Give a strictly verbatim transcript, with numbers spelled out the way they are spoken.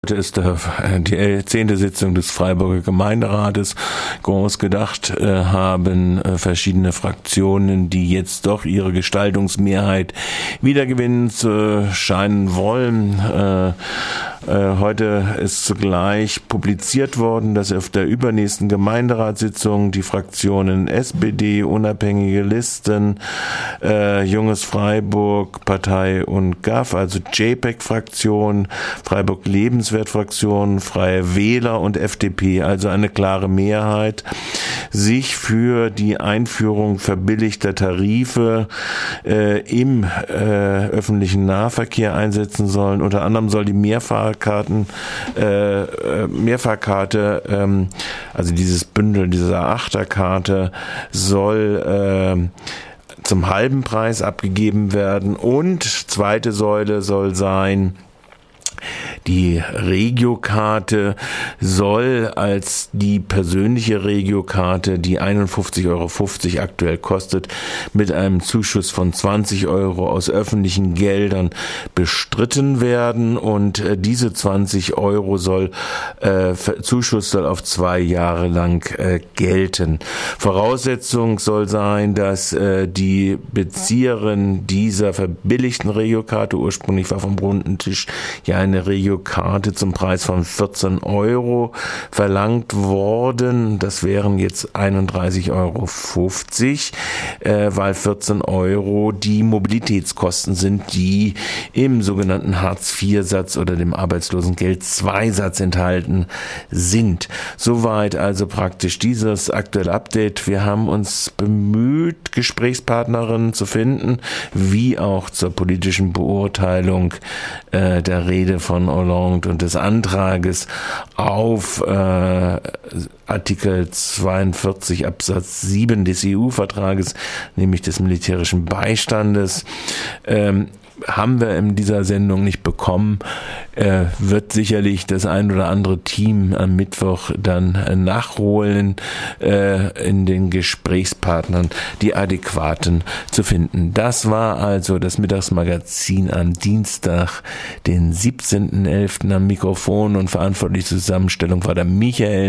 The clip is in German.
Heute ist die zehnte Sitzung des Freiburger Gemeinderates. Groß gedacht äh, haben äh, verschiedene Fraktionen, die jetzt doch ihre Gestaltungsmehrheit wiedergewinnen zu scheinen wollen. Äh, äh, heute ist zugleich publiziert worden, dass auf der übernächsten Gemeinderatssitzung die Fraktionen S P D, Unabhängige Listen, äh, Junges Freiburg, Partei und G A F, also J P E G-Fraktion, Freiburg Lebenswertfraktion, Freie Wähler und F D P, also eine klare Mehrheit, sich für die Einführung verbilligter Tarife äh, im äh, öffentlichen Nahverkehr einsetzen sollen. Unter anderem soll die Mehrfahrkarten, äh, Mehrfahrkarte, ähm, also dieses Bündel, diese Achterkarte, soll äh, zum halben Preis abgegeben werden. Und zweite Säule soll sein, die Regiokarte soll als die persönliche Regiokarte, die einundfünfzig Euro fünfzig aktuell kostet, mit einem Zuschuss von zwanzig Euro aus öffentlichen Geldern bestritten werden. Und äh, diese zwanzig Euro soll, äh, Zuschuss soll auf zwei Jahre lang äh, gelten. Voraussetzung soll sein, dass äh, die Bezieherin dieser verbilligten Regiokarte, ursprünglich war vom runden Tisch ja eine Regiokarte zum Preis von vierzehn Euro verlangt worden. Das wären jetzt einunddreißig Euro fünfzig, äh, weil vierzehn Euro die Mobilitätskosten sind, die im sogenannten Hartz vier Satz oder dem Arbeitslosengeld zwei Satz enthalten sind. Soweit also praktisch dieses aktuelle Update. Wir haben uns bemüht, Gesprächspartnerinnen zu finden, wie auch zur politischen Beurteilung äh, der Rede von Hollande und des Antrages auf äh, Artikel zweiundvierzig Absatz sieben des E U-Vertrages, nämlich des militärischen Beistandes, ähm, haben wir in dieser Sendung nicht bekommen. Äh, wird sicherlich das ein oder andere Team am Mittwoch dann äh, nachholen, äh, in den Gesprächspartnern die adäquaten zu finden. Das war also das Mittagsmagazin am Dienstag, den siebzehnten elften Am Mikrofon und verantwortliche Zusammenstellung war der Michael